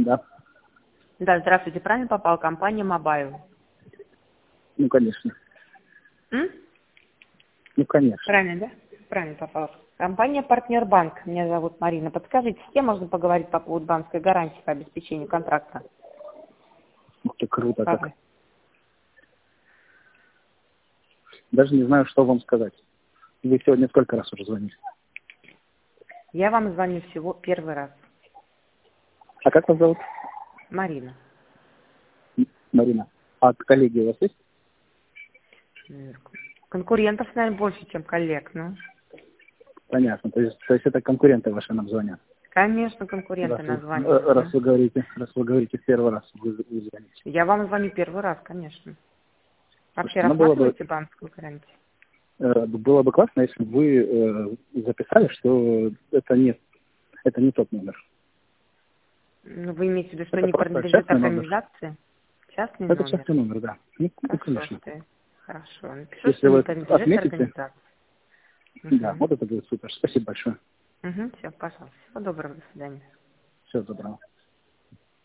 Да. Да, здравствуйте, правильно попал? Компания Мобайл. Ну, конечно. М? Ну, конечно. Правильно, да? Правильно попал. Компания Партнер Банк. Меня зовут Марина. Подскажите, с кем можно поговорить по поводу банковской гарантии по обеспечению контракта? Ух ты, круто Павел. как. Даже не знаю, что вам сказать. Вы сегодня сколько раз уже звонили? Я вам звоню всего первый раз. А как вас зовут? Марина. Марина. А коллеги у вас есть? Конкурентов, наверное, больше, чем коллег, ну. Понятно. То есть это конкуренты ваши нам звонят. Конечно, конкуренты Раз названивают. вы говорите в первый раз, вы звоните. Я вам звоню первый раз, конечно. Вообще Слушайте, ну рассматриваете банковскую гарантию? было бы классно, если бы вы записали, что это не тот номер. Ну, вы имеете в виду, что Это не просто принадлежит частный номер. организации? Частный Это номер? частный номер, да. Ну, Хорошо, конечно. хорошо. Напишу, что Если не вы принадлежит отметите, организации. да, Угу. вот это будет супер. Спасибо большое. Угу, все, пожалуйста. Всего доброго, до свидания. Всего доброго.